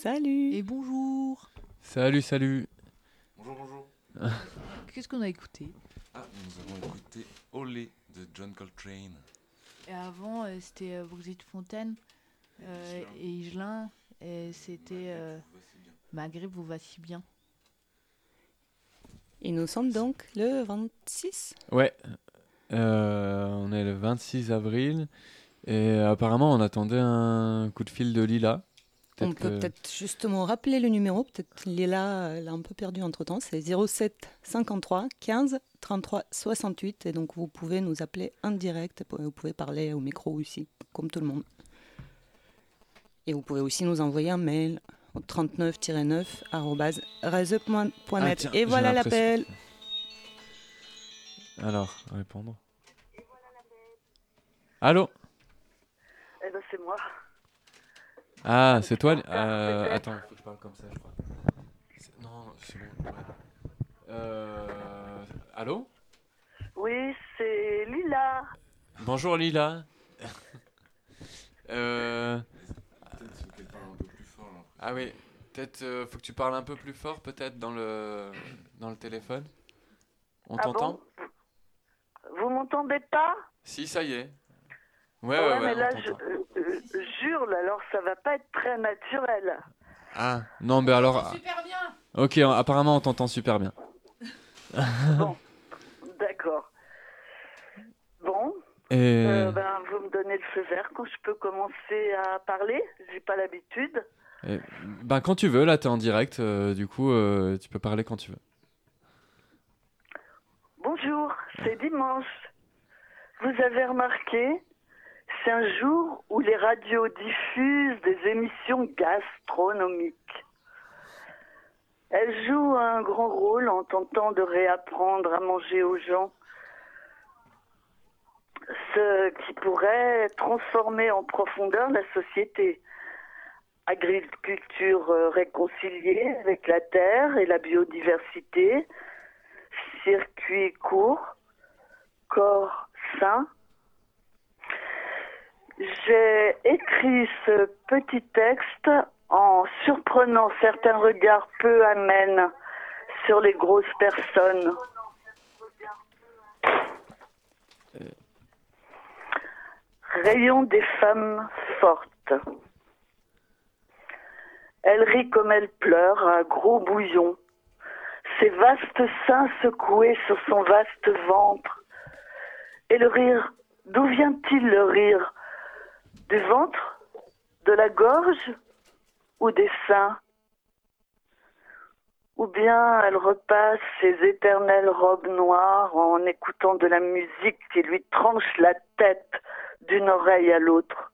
Salut. Et bonjour. Salut. Bonjour. Qu'est-ce qu'on a écouté? Nous avons écouté Olé de John Coltrane. Et avant, c'était Brigitte Fontaine et Higelin. Et c'était Maghreb vous va si bien. Et nous sommes donc le 26. Ouais, on est le 26 avril et apparemment on attendait un coup de fil de Lila. On peut peut-être justement rappeler le numéro, peut-être Lila l'a un peu perdu entre-temps, c'est 07 53 15 33 68 et donc vous pouvez nous appeler en direct, vous pouvez parler au micro aussi, comme tout le monde. Et vous pouvez aussi nous envoyer un mail au 39-9 @raise.net. Et voilà l'appel. Alors, répondre. Allô? Eh ben c'est moi. Ah, c'est toi? Attends, faut que je parle comme ça, je crois. Non, c'est bon. Ouais. Allô? Oui, c'est Lila. Bonjour Lila. Peut-être qu'elle parle un peu plus fort. Là. Ah oui, peut-être faut que tu parles un peu plus fort, peut-être dans le téléphone. On t'entend? Bon, vous m'entendez pas? Si, ça y est. Ouais, mais on là, t'entend. je hurle, alors ça va pas être très naturel. Ah, non, mais alors... Super bien. Ok, apparemment on t'entend super bien. Bon, d'accord. Bon, Et... vous me donnez le feu vert quand je peux commencer à parler. J'ai pas l'habitude. quand tu veux, là t'es en direct, du coup tu peux parler quand tu veux. Bonjour, c'est dimanche. Vous avez remarqué, c'est un jour où les radios diffusent des émissions gastronomiques. Elles jouent un grand rôle en tentant de réapprendre à manger aux gens, ce qui pourrait transformer en profondeur la société. Agriculture réconciliée avec la terre et la biodiversité, circuits courts, corps sain. J'ai écrit ce petit texte en surprenant certains regards peu amènes sur les grosses personnes. Rayon des femmes fortes. Elle rit comme elle pleure à gros bouillons. Ses vastes seins secoués sur son vaste ventre. Et le rire, d'où vient-il le rire? Du ventre? De la gorge? Ou des seins? Ou bien elle repasse ses éternelles robes noires en écoutant de la musique qui lui tranche la tête d'une oreille à l'autre.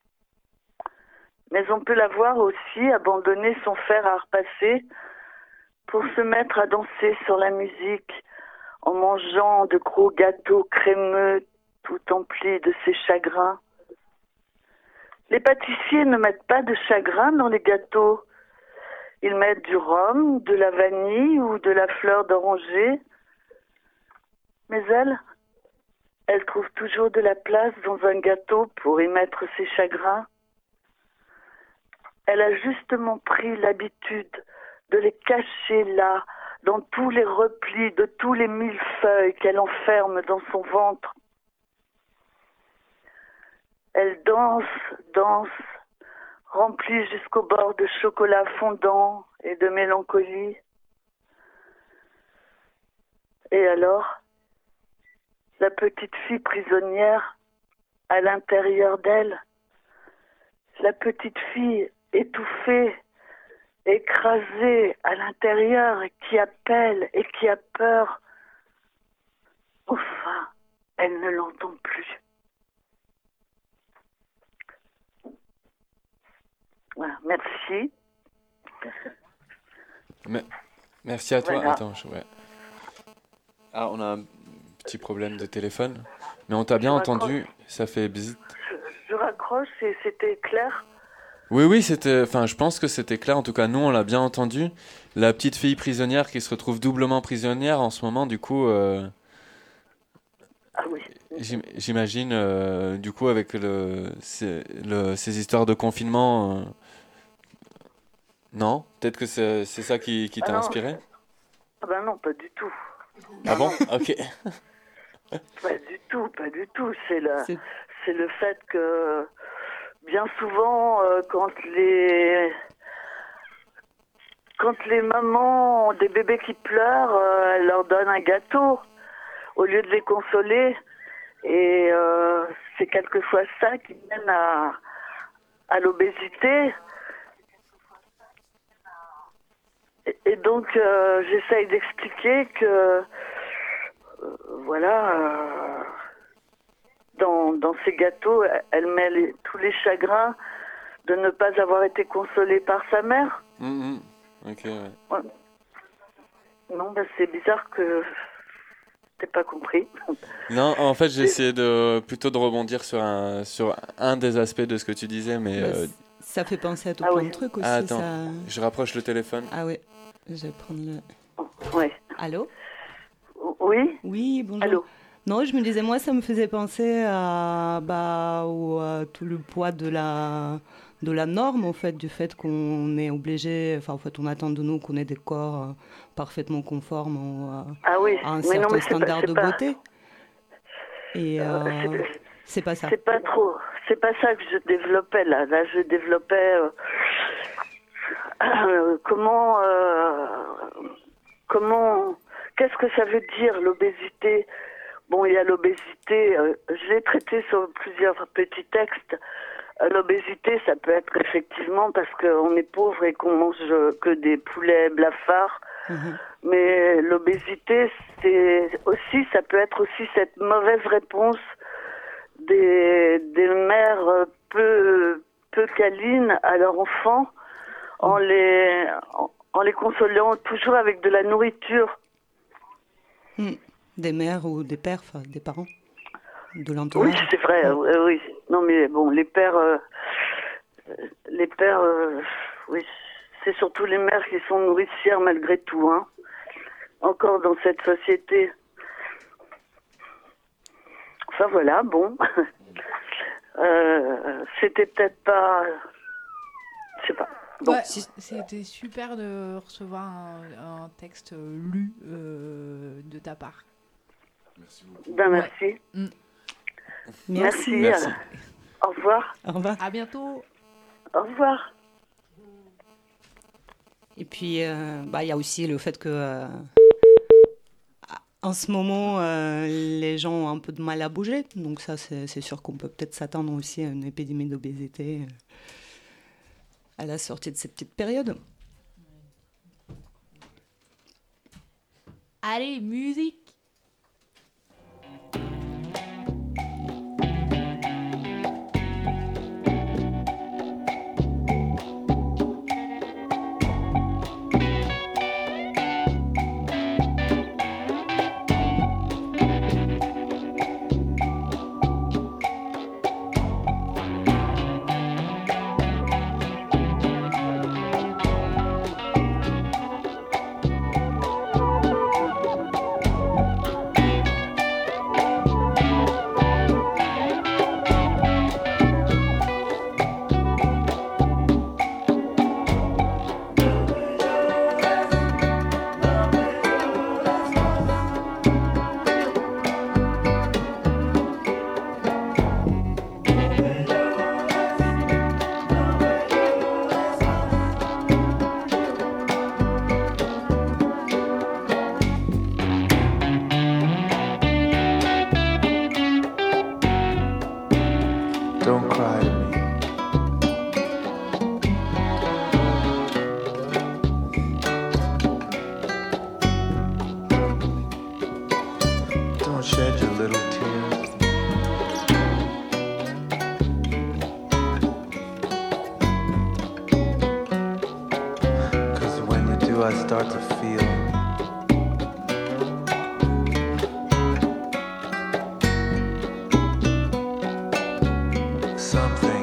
Mais on peut la voir aussi abandonner son fer à repasser pour se mettre à danser sur la musique en mangeant de gros gâteaux crémeux tout emplis de ses chagrins. Les pâtissiers ne mettent pas de chagrin dans les gâteaux. Ils mettent du rhum, de la vanille ou de la fleur d'oranger. Mais elle trouve toujours de la place dans un gâteau pour y mettre ses chagrins. Elle a justement pris l'habitude de les cacher là, dans tous les replis de tous les millefeuilles qu'elle enferme dans son ventre. Elle danse, remplie jusqu'au bord de chocolat fondant et de mélancolie. Et alors, la petite fille prisonnière à l'intérieur d'elle, la petite fille étouffée, écrasée à l'intérieur et qui appelle et qui a peur. Enfin, elle ne l'entend plus. Voilà, merci. Merci à toi. Voilà. Attends, Ah, on a un petit problème de téléphone, mais on t'a bien entendu, ça fait bzzz. Je raccroche et c'était clair. Oui, je pense que c'était clair. En tout cas, nous, on l'a bien entendu. La petite fille prisonnière qui se retrouve doublement prisonnière en ce moment, du coup... Ah oui. J'imagine, du coup, avec ces histoires de confinement, Non? Peut-être que c'est ça qui Ah t'a non. inspiré? Ah ben non, pas du tout. Ah bon? Ok. Pas du tout, pas du tout. C'est le C'est- fait que bien souvent, quand les mamans ont des bébés qui pleurent, elles leur donnent un gâteau au lieu de les consoler. Et c'est quelquefois ça qui mène à l'obésité. Et donc, j'essaye d'expliquer que, dans ces gâteaux, elle met tous les chagrins de ne pas avoir été consolée par sa mère. Ok, ouais. Ouais. Non, c'est bizarre que t'aies pas compris. Non, en fait, j'ai essayé plutôt de rebondir sur un des aspects de ce que tu disais, mais... Ça fait penser à tout Ah plein oui. de trucs aussi. Ah, attends, Ça... je rapproche le téléphone. Ah ouais, je vais prendre le... Ouais. Allô? Oui. Oui, bonjour. Allô. Non, je me disais, moi, ça me faisait penser à tout le poids de la norme, en fait, du fait qu'on est obligé, enfin, en fait, on attend de nous qu'on ait des corps parfaitement conformes Ah oui. à un Mais certain non, mais standard de pas- beauté. Et c'est pas ça. C'est pas trop. C'est pas ça que je développais là. Là, je développais comment. Qu'est-ce que ça veut dire l'obésité? Bon, il y a l'obésité. Je l'ai traité sur plusieurs petits textes. L'obésité, ça peut être effectivement parce qu'on est pauvre et qu'on mange que des poulets blafards. Mais l'obésité, ça peut être aussi cette mauvaise réponse des mères peu câlines à leurs enfants en les consolant toujours avec de la nourriture. Des mères ou des pères, enfin, des parents, de Oui, l'entourage. c'est vrai. Oui. Non, mais bon, les pères, oui, c'est surtout les mères qui sont nourricières malgré tout, hein. Encore dans cette société. Enfin voilà, bon. C'était peut-être pas... Je sais pas. Bon. Ouais, c'était super de recevoir un texte lu de ta part. Merci beaucoup. Ben, merci. Merci. Merci. Au revoir. Au revoir. À bientôt. Au revoir. Et puis, il y a aussi le fait que, en ce moment, les gens ont un peu de mal à bouger. Donc ça, c'est sûr qu'on peut peut-être s'attendre aussi à une épidémie d'obésité à la sortie de cette petite période. Allez, musique. Don't cry to me. Don't shed your little tears. Cause when you do, I start to feel something.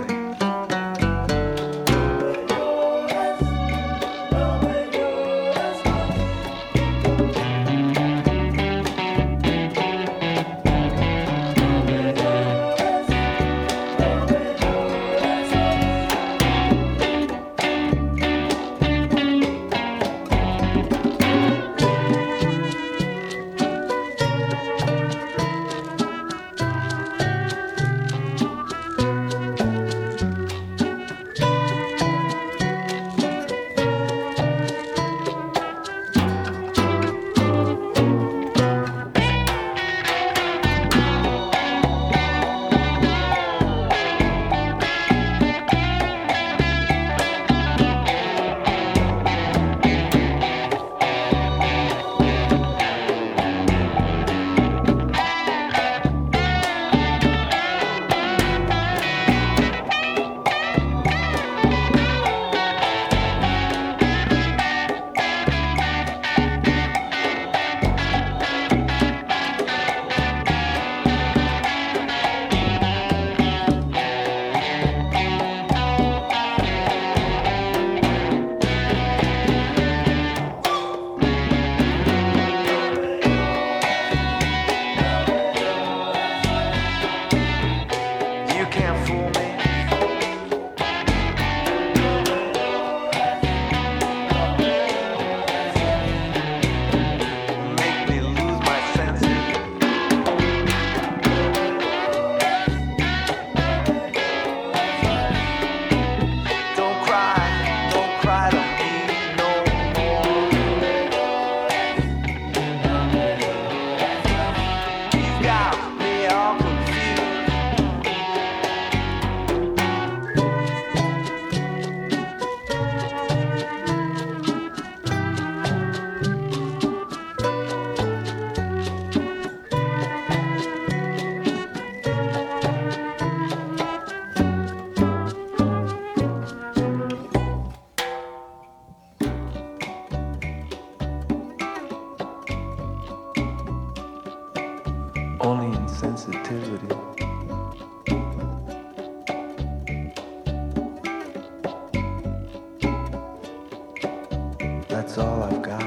is all I've got.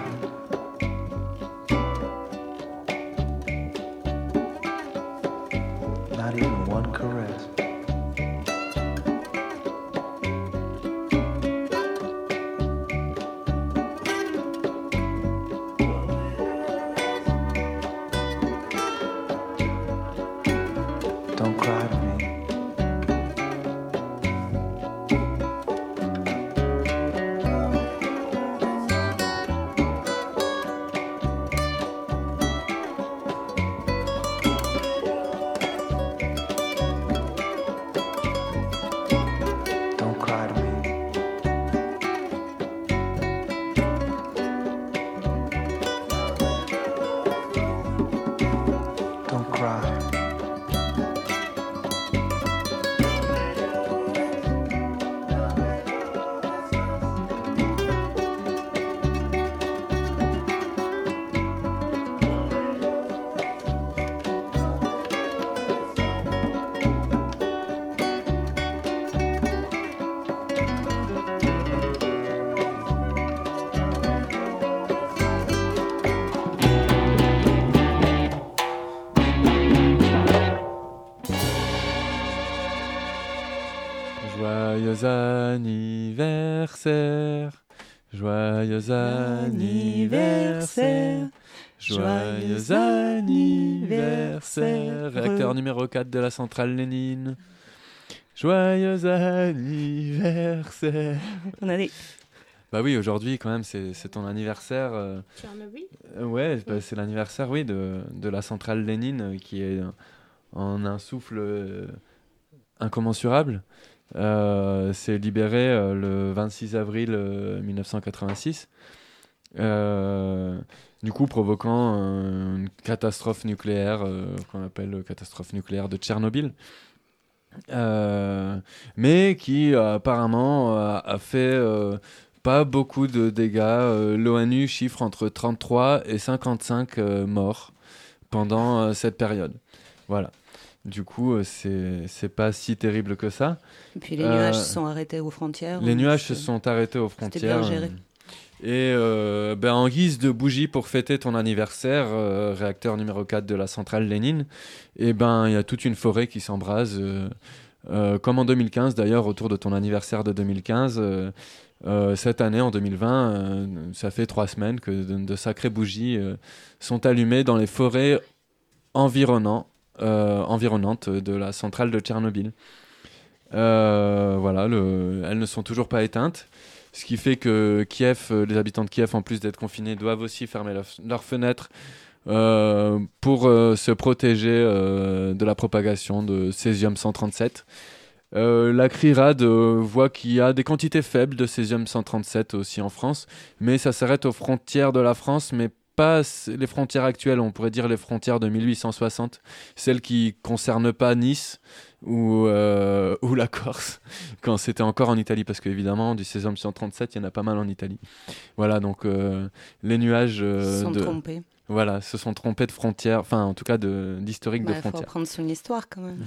Not even one caress. Don't cry to me. Don't cry to me. Don't cry. Joyeux anniversaire, joyeux anniversaire, joyeux anniversaire, réacteur numéro 4 de la centrale Lénine. Joyeux anniversaire. On a des... Bah oui, aujourd'hui quand même c'est ton anniversaire. Ouais, bah, c'est l'anniversaire oui de la centrale Lénine qui est en un souffle incommensurable. C'est libéré le 26 avril 1986, du coup provoquant une catastrophe nucléaire qu'on appelle catastrophe nucléaire de Tchernobyl, mais qui apparemment a fait pas beaucoup de dégâts. L'ONU chiffre entre 33 et 55 morts pendant cette période. Voilà. Du coup, c'est pas si terrible que ça. Et puis les nuages se sont arrêtés aux frontières. Les nuages se sont arrêtés aux frontières. C'était bien géré. Et en guise de bougie pour fêter ton anniversaire, réacteur numéro 4 de la centrale Lénine, et il y a toute une forêt qui s'embrase. Comme en 2015 d'ailleurs, autour de ton anniversaire de 2015. Cette année, en 2020, ça fait 3 semaines que de sacrées bougies sont allumées dans les forêts environnantes de la centrale de Tchernobyl. Voilà, elles ne sont toujours pas éteintes, ce qui fait que Kiev, les habitants de Kiev, en plus d'être confinés, doivent aussi fermer leurs fenêtres pour se protéger de la propagation de césium-137. La CRIRAD voit qu'il y a des quantités faibles de césium-137 aussi en France, mais ça s'arrête aux frontières de la France, mais pas les frontières actuelles, on pourrait dire les frontières de 1860, celles qui concernent pas Nice ou la Corse, quand c'était encore en Italie, parce qu'évidemment, du césium-137, il y en a pas mal en Italie. Voilà, donc les nuages... Ils sont trompés. Voilà, se sont trompés de frontières, enfin en tout cas d'historique de frontières. Il faut apprendre son histoire quand même.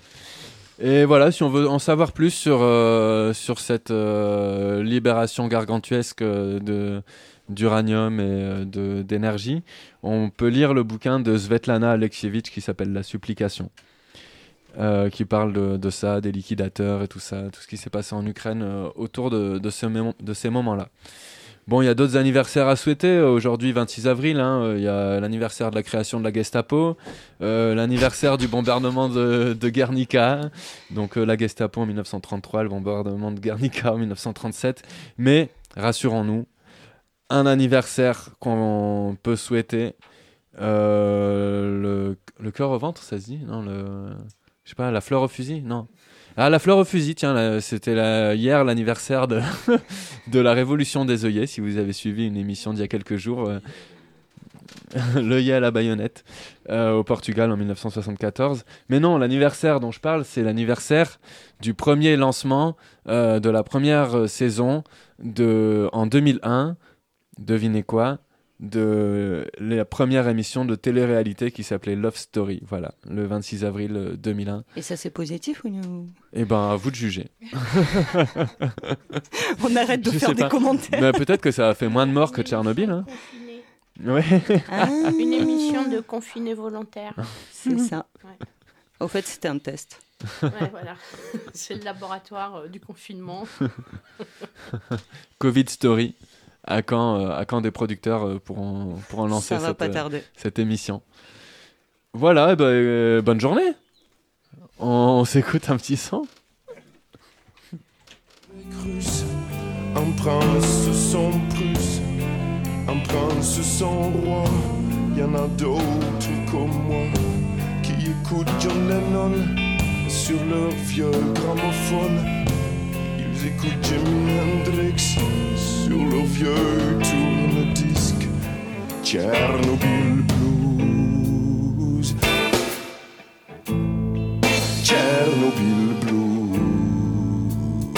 Et voilà, si on veut en savoir plus sur cette libération gargantuesque d'uranium et d'énergie, on peut lire le bouquin de Svetlana Alexievitch qui s'appelle La Supplication, qui parle de ça, des liquidateurs et tout ça, tout ce qui s'est passé en Ukraine autour de ces moments-là. Bon, il y a d'autres anniversaires à souhaiter. Aujourd'hui, 26 avril, il y a l'anniversaire de la création de la Gestapo, l'anniversaire du bombardement de Guernica, donc la Gestapo en 1933, le bombardement de Guernica en 1937. Mais, rassurons-nous, un anniversaire qu'on peut souhaiter, le cœur au ventre, ça se dit ? Non, je sais pas, la fleur au fusil ? Non. Ah, la fleur au fusil, tiens, c'était hier l'anniversaire de la révolution des œillets, si vous avez suivi une émission d'il y a quelques jours, l'œillet à la baïonnette, au Portugal en 1974. Mais non, l'anniversaire dont je parle, c'est l'anniversaire du premier lancement de la première saison en 2001, devinez quoi, de la première émission de télé-réalité qui s'appelait Love Story, voilà, le 26 avril 2001. Et ça, c'est positif ou non? Eh ben, à vous de juger. On arrête de Je faire sais des pas. commentaires. Mais peut-être que ça a fait moins de morts que Tchernobyl. Hein. Ouais. Ah, Une émission de confinés volontaires. c'est ça. Ouais. Au fait, c'était un test. Ouais, voilà. C'est le laboratoire du confinement. Covid Story. À quand des producteurs pourront lancer Ça va pas tarder. cette émission. Voilà, bonne journée. On s'écoute un petit son. Russe, un prince sans Prusse, un prince sans roi. Y en a d'autres comme moi qui écoutent John Lennon sur leur vieux gramophone. Ils écoutent Jimi Hendrix sur leur vieux tourne-disque. Tchernobyl Blues, Tchernobyl Blues.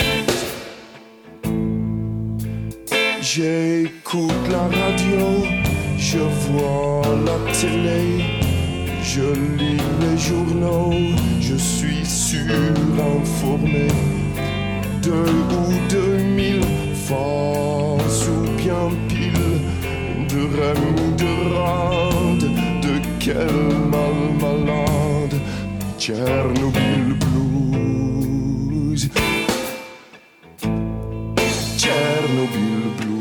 J'écoute la radio, je vois la télé, je lis les journaux, je suis surinformé. 2 ou 2000 face ou bien pile, de rêve ou de rade, de quel mal malade. Tchernobyl Blues, Tchernobyl Blues.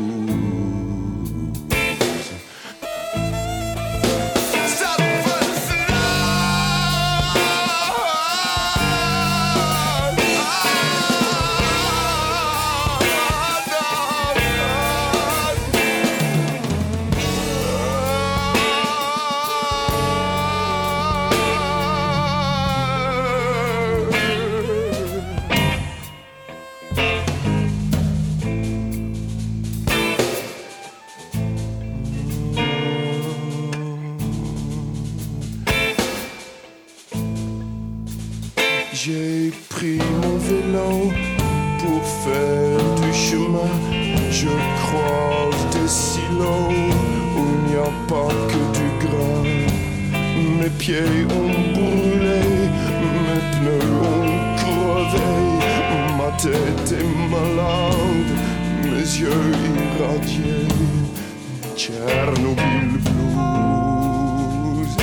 J'ai pris mon vélo pour faire du chemin. Je croise des silos où il n'y a pas que du grain. Mes pieds ont brûlé, mes pneus ont crevé. Ma tête est malade, mes yeux irradiés. Tchernobyl Blues,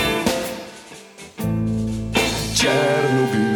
Tchernobyl.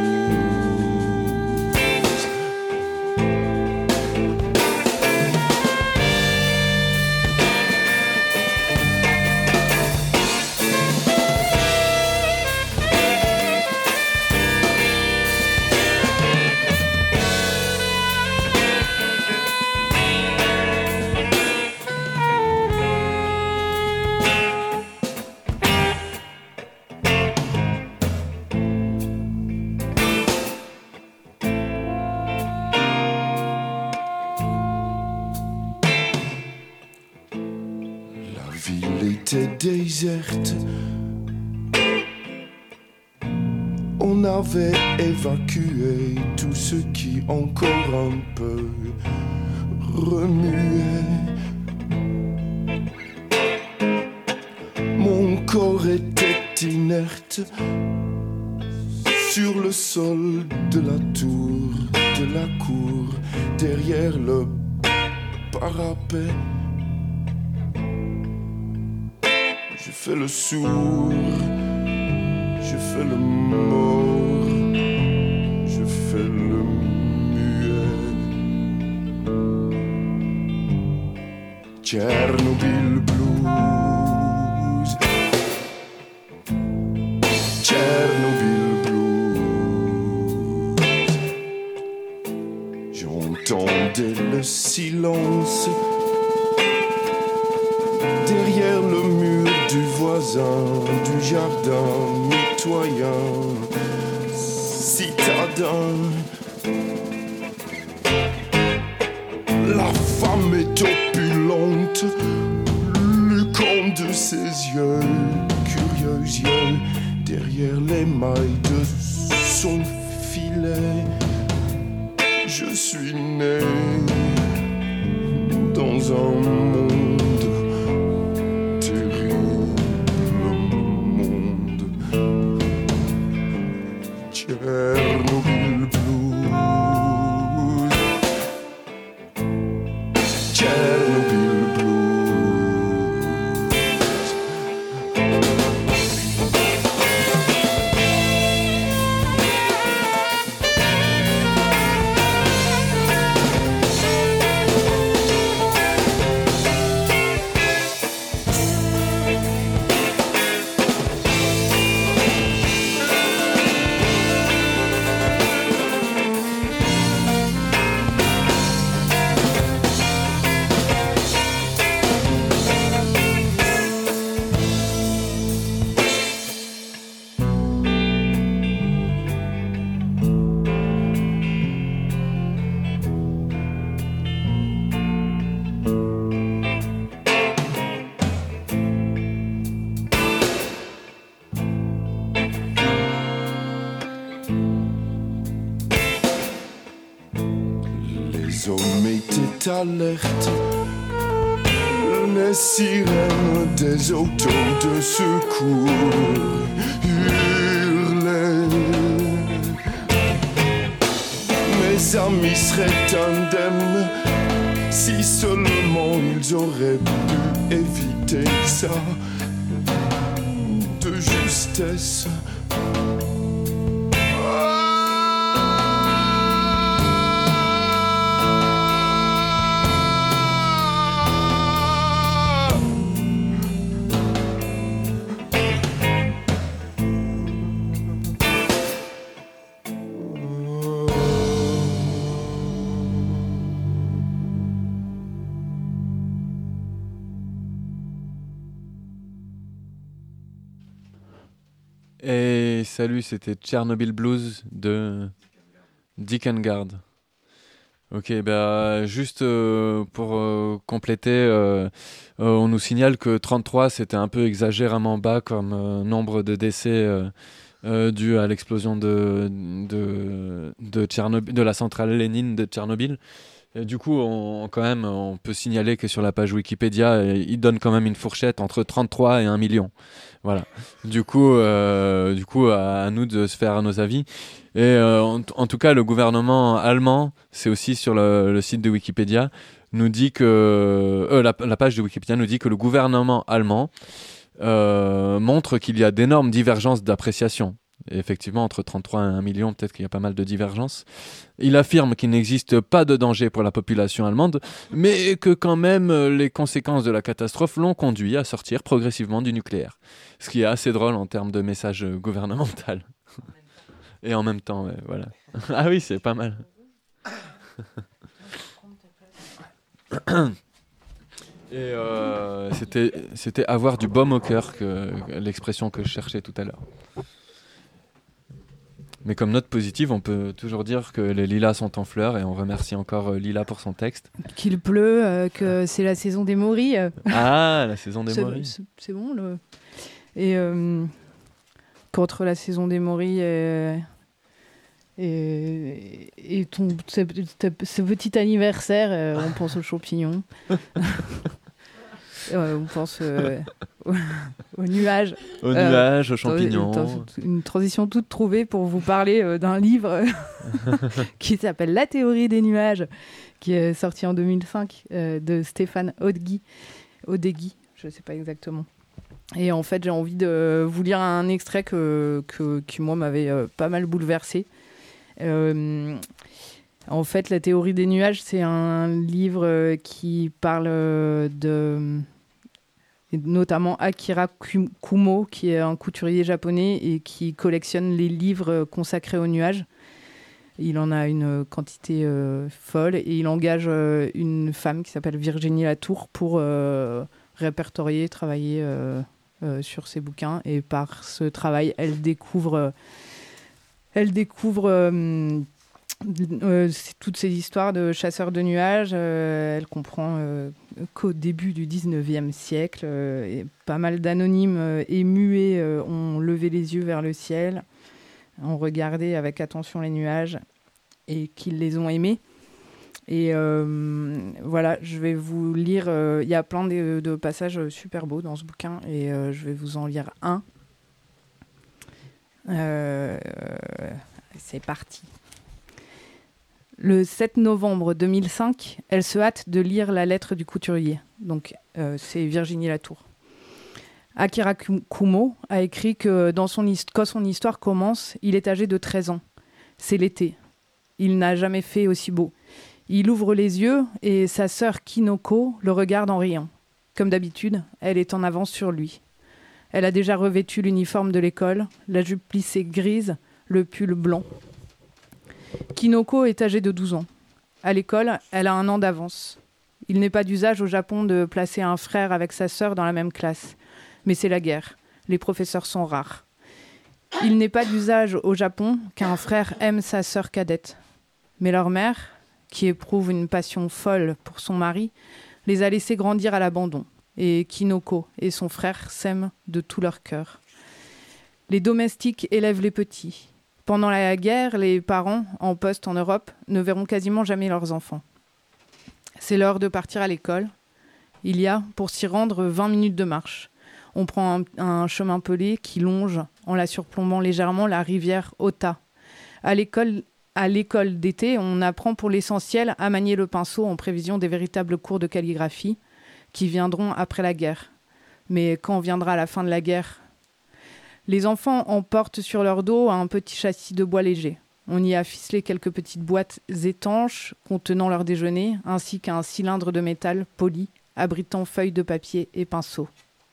Déserte. On avait évacué tout ce qui encore un peu remuait. Mon corps était inerte sur le sol de la tour, de la cour, derrière le parapet. Je fais le sourd, je fais le mort, je fais le muet. Tchernobyl Blues, Tchernobyl Blues. J'entendais le silence derrière le mur du voisin, du jardin mitoyen, citadin. La femme est opulente, le camp de ses yeux, curieux yeux, derrière les mailles de son filet. Je suis né dans un monde Chernobyl Blues. Les hommes étaient alertes, les sirènes des autos de secours hurlaient. Mes amis seraient indemnes si seulement ils auraient pu éviter ça de justesse. Et salut, c'était Chernobyl Blues de Dick Engard. Ok, bah juste pour compléter, on nous signale que 33 c'était un peu exagérément bas comme nombre de décès dû à l'explosion de Tchernobyl, de la centrale Lénine de Tchernobyl. Et du coup, on peut signaler que sur la page Wikipédia, il donne quand même une fourchette entre 33 et 1 million. Voilà. Du coup, à nous de se faire nos avis. Et en tout cas, le gouvernement allemand, c'est aussi sur le site de Wikipédia, nous dit que la page de Wikipédia nous dit que le gouvernement allemand montre qu'il y a d'énormes divergences d'appréciation. Et effectivement, entre 33 et 1 million, peut-être qu'il y a pas mal de divergences. Il affirme qu'il n'existe pas de danger pour la population allemande, mais que quand même les conséquences de la catastrophe l'ont conduit à sortir progressivement du nucléaire. Ce qui est assez drôle en termes de message gouvernemental. Et en même temps, ouais, voilà. Ah oui, c'est pas mal. Et c'était avoir du baume au cœur, l'expression que je cherchais tout à l'heure. Mais comme note positive, on peut toujours dire que les lilas sont en fleurs et on remercie encore Lila pour son texte. Qu'il pleut, que c'est la saison des morilles. Ah, la saison des morilles. C'est bon. Et contre la saison des morilles et ce petit anniversaire, on pense aux champignons. On pense aux nuages. Aux nuages, aux champignons. Une transition toute trouvée pour vous parler d'un livre qui s'appelle La théorie des nuages, qui est sorti en 2005 de Stéphane Odegui, je ne sais pas exactement. Et en fait, j'ai envie de vous lire un extrait qui moi, m'avait pas mal bouleversé. En fait, La théorie des nuages, c'est un livre qui parle notamment Akira Kumo, qui est un couturier japonais et qui collectionne les livres consacrés aux nuages. Il en a une quantité folle et il engage une femme qui s'appelle Virginie Latour pour répertorier, travailler sur ses bouquins. Et par ce travail, elle découvre toutes ces histoires de chasseurs de nuages. Elle comprend qu'au début du 19e siècle, et pas mal d'anonymes et muets ont levé les yeux vers le ciel, ont regardé avec attention les nuages et qu'ils les ont aimés. Et voilà, je vais vous lire. Il y a plein de passages super beaux dans ce bouquin et je vais vous en lire un. C'est parti. Le 7 novembre 2005, elle se hâte de lire la lettre du couturier. Donc, c'est Virginie Latour. Akira Kumo a écrit que quand son histoire commence, il est âgé de 13 ans. C'est l'été. Il n'a jamais fait aussi beau. Il ouvre les yeux et sa sœur Kinoko le regarde en riant. Comme d'habitude, elle est en avance sur lui. Elle a déjà revêtu l'uniforme de l'école, la jupe plissée grise, le pull blanc. Kinoko est âgée de 12 ans. À l'école, elle a 1 an d'avance. Il n'est pas d'usage au Japon de placer un frère avec sa sœur dans la même classe. Mais c'est la guerre. Les professeurs sont rares. Il n'est pas d'usage au Japon qu'un frère aime sa sœur cadette. Mais leur mère, qui éprouve une passion folle pour son mari, les a laissés grandir à l'abandon. Et Kinoko et son frère s'aiment de tout leur cœur. Les domestiques élèvent les petits. Pendant la guerre, les parents, en poste en Europe, ne verront quasiment jamais leurs enfants. C'est l'heure de partir à l'école. Il y a, pour s'y rendre, 20 minutes de marche. On prend un chemin pelé qui longe, en la surplombant légèrement, la rivière Ota. À l'école d'été, on apprend pour l'essentiel à manier le pinceau en prévision des véritables cours de calligraphie qui viendront après la guerre. Mais quand viendra la fin de la guerre? Les enfants emportent sur leur dos un petit châssis de bois léger. On y a ficelé quelques petites boîtes étanches contenant leur déjeuner, ainsi qu'un cylindre de métal poli abritant feuilles de papier et pinceaux.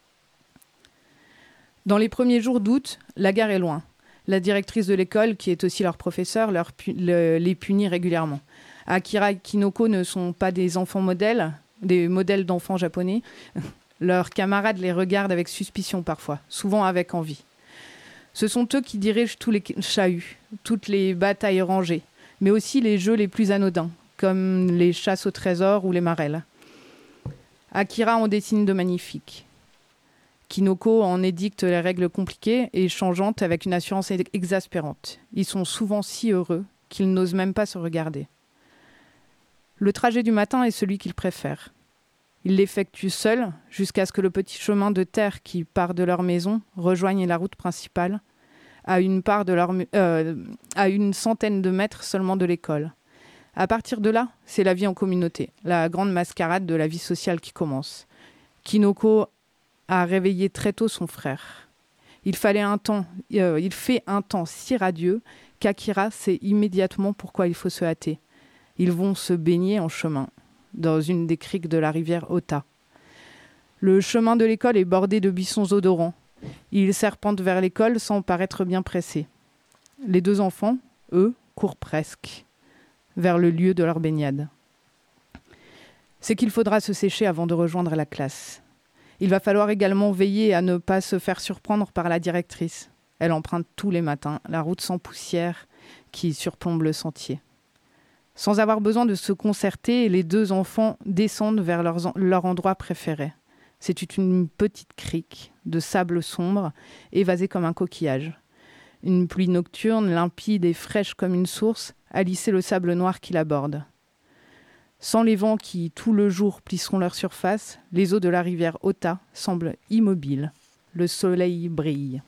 Dans les premiers jours d'août, la gare est loin. La directrice de l'école, qui est aussi leur professeur, les punit régulièrement. Akira et Kinoko ne sont pas des enfants modèles, des modèles d'enfants japonais. Leurs camarades les regardent avec suspicion parfois, souvent avec envie. Ce sont eux qui dirigent tous les chahuts, toutes les batailles rangées, mais aussi les jeux les plus anodins, comme les chasses au trésor ou les marelles. Akira en dessine de magnifiques. Kinoko en édicte les règles compliquées et changeantes avec une assurance exaspérante. Ils sont souvent si heureux qu'ils n'osent même pas se regarder. Le trajet du matin est celui qu'ils préfèrent. Ils l'effectuent seuls jusqu'à ce que le petit chemin de terre qui part de leur maison rejoigne la route principale, à une centaine de mètres seulement de l'école. À partir de là, c'est la vie en communauté, la grande mascarade de la vie sociale qui commence. Kinoko a réveillé très tôt son frère. Il fait un temps si radieux qu'Akira sait immédiatement pourquoi il faut se hâter. Ils vont se baigner en chemin, dans une des criques de la rivière Ota. Le chemin de l'école est bordé de buissons odorants. Ils serpentent vers l'école sans paraître bien pressés. Les 2 enfants, eux, courent presque vers le lieu de leur baignade. C'est qu'il faudra se sécher avant de rejoindre la classe. Il va falloir également veiller à ne pas se faire surprendre par la directrice. Elle emprunte tous les matins la route sans poussière qui surplombe le sentier. Sans avoir besoin de se concerter, les 2 enfants descendent vers leur endroit préféré. C'est une petite crique de sable sombre, évasée comme un coquillage. Une pluie nocturne, limpide et fraîche comme une source, a lissé le sable noir qui l'aborde. Sans les vents qui, tout le jour, plisseront leur surface, les eaux de la rivière Ota semblent immobiles. Le soleil brille.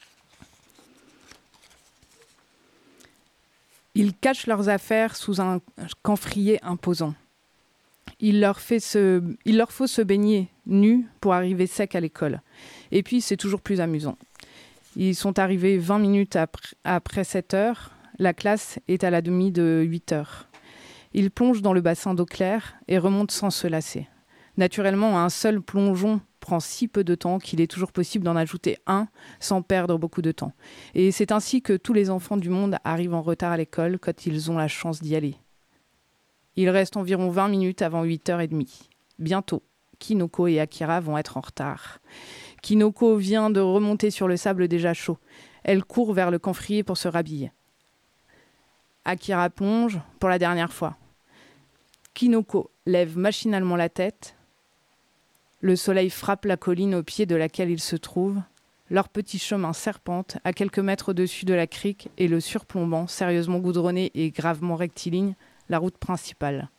Ils cachent leurs affaires sous un camphrier imposant. Il leur faut se baigner nus pour arriver secs à l'école. Et puis, c'est toujours plus amusant. Ils sont arrivés 20 minutes après 7 heures. La classe est à la demie de 8 heures. Ils plongent dans le bassin d'eau claire et remontent sans se lasser. Naturellement, un seul plongeon prend si peu de temps qu'il est toujours possible d'en ajouter un sans perdre beaucoup de temps. Et c'est ainsi que tous les enfants du monde arrivent en retard à l'école quand ils ont la chance d'y aller. Il reste environ 20 minutes avant 8h30. Bientôt, Kinoko et Akira vont être en retard. Kinoko vient de remonter sur le sable déjà chaud. Elle court vers le camphrier pour se rhabiller. Akira plonge pour la dernière fois. Kinoko lève machinalement la tête. Le soleil frappe la colline au pied de laquelle ils se trouvent. Leur petit chemin serpente à quelques mètres au-dessus de la crique et le surplombant, sérieusement goudronné et gravement rectiligne, la route principale.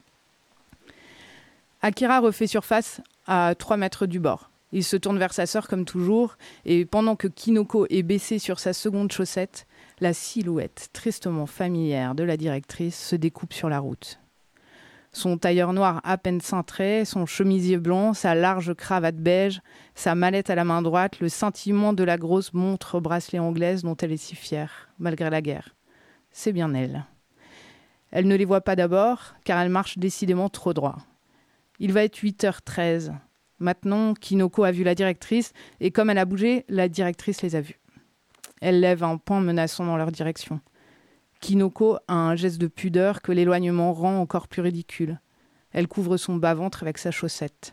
Akira refait surface à 3 mètres du bord. Il se tourne vers sa sœur comme toujours, et pendant que Kinoko est baissée sur sa seconde chaussette, La silhouette tristement familière de la directrice se découpe sur la route. Son tailleur noir à peine cintré, son chemisier blanc, sa large cravate beige, sa mallette à la main droite, le scintillement de la grosse montre bracelet anglaise dont elle est si fière, malgré la guerre. C'est bien elle. Elle ne les voit pas d'abord, car elle marche décidément trop droit. Il va être 8h13. Maintenant, Kinoko a vu la directrice, et comme elle a bougé, la directrice les a vus. Elle lève un poing menaçant dans leur direction. Kinoko a un geste de pudeur que l'éloignement rend encore plus ridicule. Elle couvre son bas-ventre avec sa chaussette.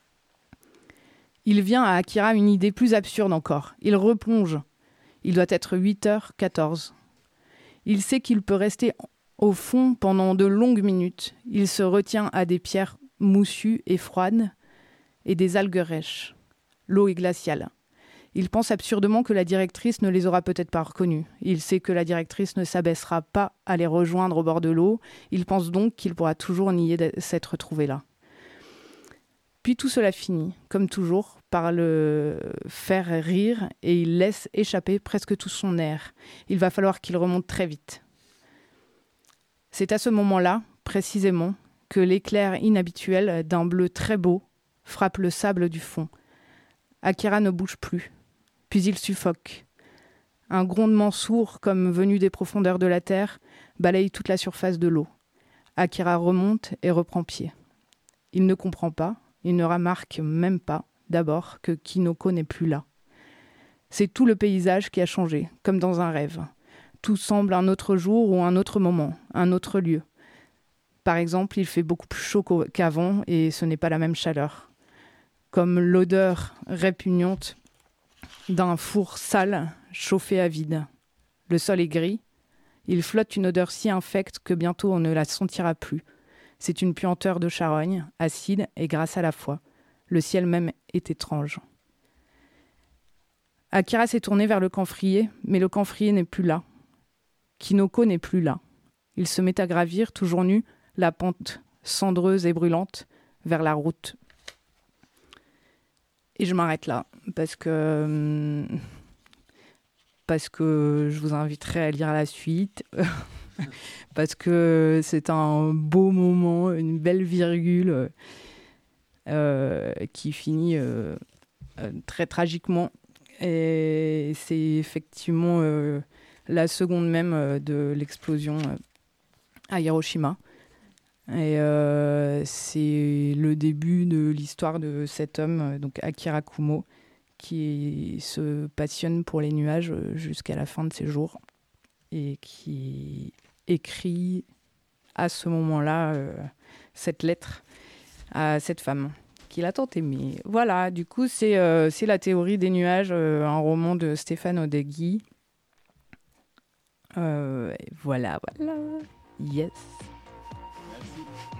Il vient à Akira une idée plus absurde encore. Il replonge. Il doit être 8h14. Il sait qu'il peut rester au fond pendant de longues minutes. Il se retient à des pierres moussues et froides et des algues rêches. L'eau est glaciale. Il pense absurdement que la directrice ne les aura peut-être pas reconnus. Il sait que la directrice ne s'abaissera pas à les rejoindre au bord de l'eau. Il pense donc qu'il pourra toujours nier de s'être trouvé là. Puis tout cela finit, comme toujours, par le faire rire et il laisse échapper presque tout son air. Il va falloir qu'il remonte très vite. C'est à ce moment-là, précisément, que l'éclair inhabituel d'un bleu très beau frappe le sable du fond. Akira ne bouge plus. Puis il suffoque. Un grondement sourd, comme venu des profondeurs de la terre, balaye toute la surface de l'eau. Akira remonte et reprend pied. Il ne comprend pas, il ne remarque même pas, d'abord, que Kinoko n'est plus là. C'est tout le paysage qui a changé, comme dans un rêve. Tout semble un autre jour ou un autre moment, un autre lieu. Par exemple, il fait beaucoup plus chaud qu'avant et ce n'est pas la même chaleur. Comme l'odeur répugnante d'un four sale chauffé à vide. Le sol est gris. Il flotte une odeur si infecte que bientôt on ne la sentira plus. C'est une puanteur de charogne, acide et grasse à la fois. Le ciel même est étrange. Akira s'est tourné vers le camphrier, mais le camphrier n'est plus là. Kinoko n'est plus là. Il se met à gravir, toujours nu, la pente cendreuse et brûlante, vers la route. Et je m'arrête là, parce que je vous inviterai à lire la suite, parce que c'est un beau moment, une belle virgule qui finit très tragiquement. Et c'est effectivement la seconde même de l'explosion à Hiroshima. Et c'est le début de l'histoire de cet homme, donc Akira Kumo, qui se passionne pour les nuages jusqu'à la fin de ses jours et qui écrit à ce moment-là cette lettre à cette femme qu'il a tant aimée. Voilà, du coup, c'est La théorie des nuages, un roman de Stéphane Odeghi. Voilà. Yes.